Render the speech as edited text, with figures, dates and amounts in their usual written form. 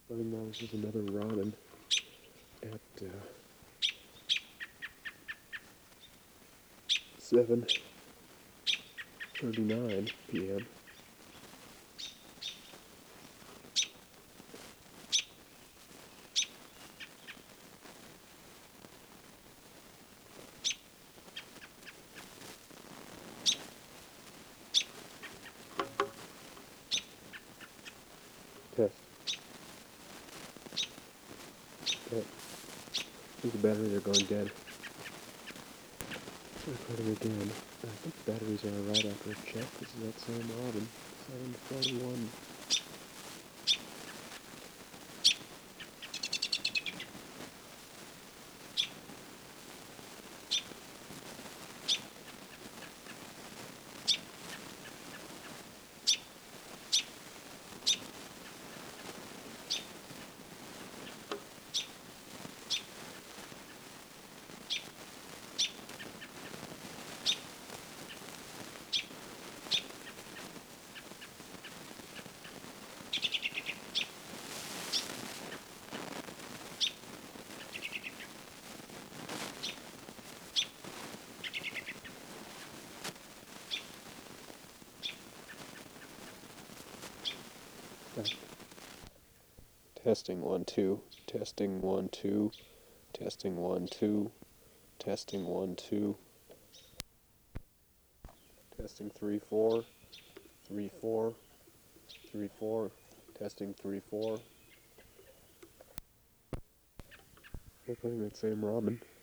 Running now, this is another ramen at 7:39 p.m. Test. Okay. I think the batteries are going dead. Recording again. I think the batteries are alright after a check. This is that same Robin. 7:41. Testing 1 2. Testing 1 2. Testing 1 2. Testing 1 2. Testing 3 4. 3 4. 3 4. Testing 3 4. Recording that same Robin.